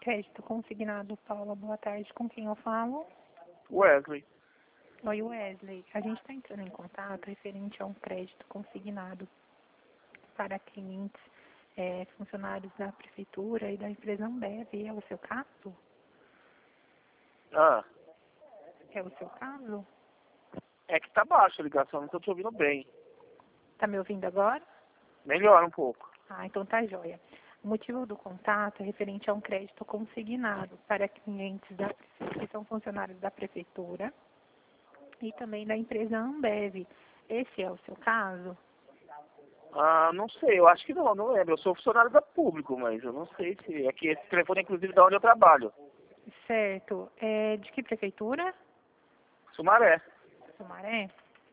crédito consignado, Paula. Boa tarde. Com quem eu falo? Wesley. Oi, Wesley. A gente está entrando em contato referente a um crédito consignado para clientes, funcionários da prefeitura e da empresa Ambev. É o seu caso? Ah, É o seu caso? é que tá baixa a ligação, não tô te ouvindo bem. Tá me ouvindo agora? Melhora um pouco. Ah, então tá joia. O motivo do contato é referente a um crédito consignado para clientes que são funcionários da prefeitura e também da empresa Ambev. Esse é o seu caso? Ah, não sei, eu acho que não lembro. Eu sou funcionário da público, mas eu não sei se... É que esse telefone é inclusive da onde eu trabalho. Certo. É de que prefeitura? Sumaré. Sumaré?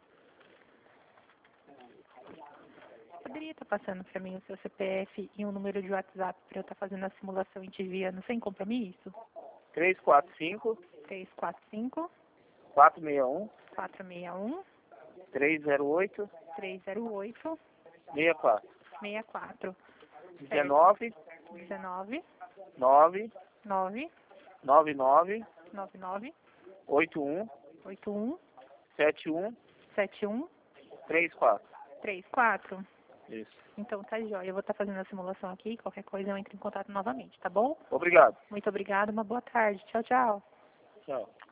Poderia estar passando para mim o seu CPF e um número de WhatsApp para eu estar fazendo a simulação e te enviando sem compromisso? 345 345 461 461 308 308 64 64. 19 19 9 9 99 99 81 81 71 71 34. 34. Isso. Então tá jóia. Eu vou estar fazendo a simulação aqui. Qualquer coisa eu entro em contato novamente, tá bom? Obrigado. Muito obrigada. Uma boa tarde. Tchau, tchau. Tchau.